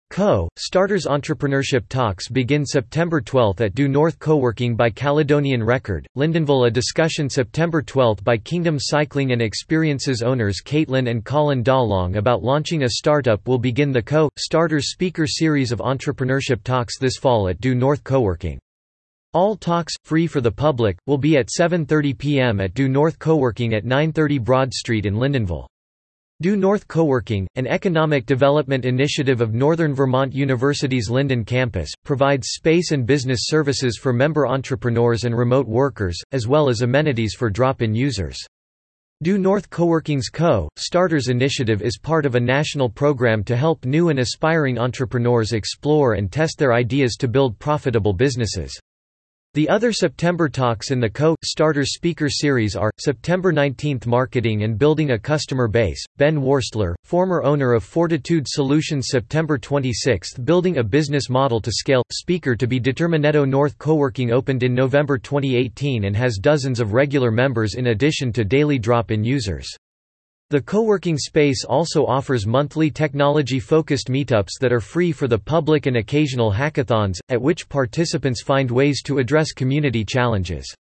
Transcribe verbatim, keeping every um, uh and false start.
Co. Starters Entrepreneurship Talks begin September twelfth at Due North Coworking by Caledonian Record, Lyndonville. A discussion September twelfth by Kingdom Cycling and Experiences owners Caitlin and Colin Dawlong about launching a startup will begin the Co. Starters speaker series of entrepreneurship talks this fall at Due North Coworking. All talks, free for the public, will be at seven thirty p m at Due North Coworking at nine thirty Broad Street in Lyndonville. Due North Coworking, an economic development initiative of Northern Vermont University's Lyndon campus, provides space and business services for member entrepreneurs and remote workers, as well as amenities for drop-in users. Due North Coworking's Co. Starters initiative is part of a national program to help new and aspiring entrepreneurs explore and test their ideas to build profitable businesses. The other September talks in the Co. Starters speaker series are, September nineteenth Marketing and Building a Customer Base, Ben Worstler, former owner of Fortitude Solutions. September twenty-sixth Building a Business Model to Scale, speaker to be determined. North Coworking opened in November twenty eighteen and has dozens of regular members in addition to daily drop-in users. The coworking space also offers monthly technology-focused meetups that are free for the public and occasional hackathons, at which participants find ways to address community challenges.